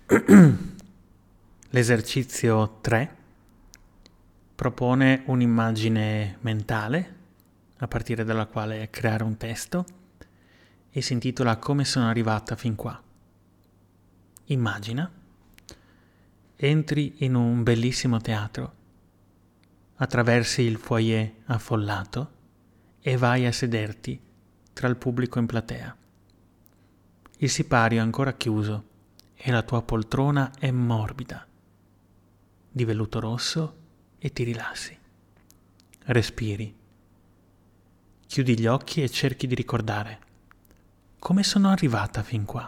L'esercizio 3 propone un'immagine mentale a partire dalla quale creare un testo e si intitola Come sono arrivata fin qua. Immagina, entri in un bellissimo teatro, attraversi il foyer affollato e vai a sederti tra il pubblico in platea. Il sipario è ancora chiuso e la tua poltrona è morbida, di velluto rosso, e ti rilassi. Respiri. Chiudi gli occhi e cerchi di ricordare come sono arrivata fin qua.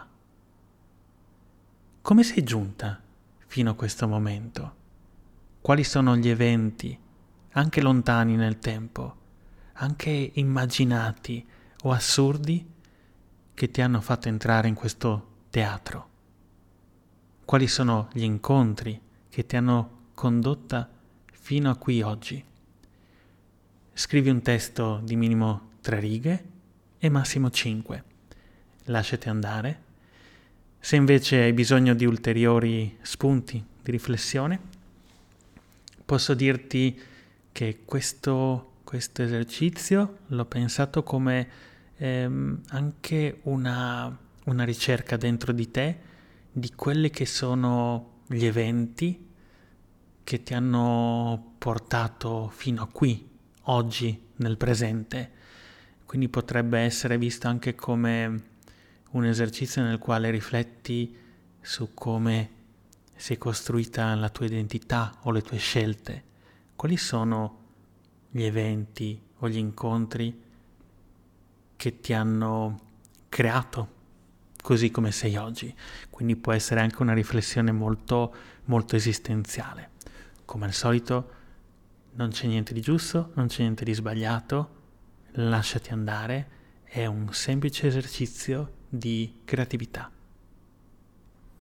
Come sei giunta fino a questo momento? Quali sono gli eventi, anche lontani nel tempo, anche immaginati o assurdi, che ti hanno fatto entrare in questo teatro? Quali sono gli incontri che ti hanno condotta fino a qui oggi? Scrivi un testo di minimo 3 righe e massimo 5. Lasciati andare. Se invece hai bisogno di ulteriori spunti di riflessione, posso dirti che questo esercizio l'ho pensato come anche una ricerca dentro di te di quelli che sono gli eventi che ti hanno portato fino a qui, oggi, nel presente. Quindi potrebbe essere visto anche come un esercizio nel quale rifletti su come si è costruita la tua identità o le tue scelte. Quali sono gli eventi o gli incontri che ti hanno creato così come sei oggi? Quindi può essere anche una riflessione molto, molto esistenziale. Come al solito, non c'è niente di giusto, non c'è niente di sbagliato, lasciati andare, è un semplice esercizio di creatività.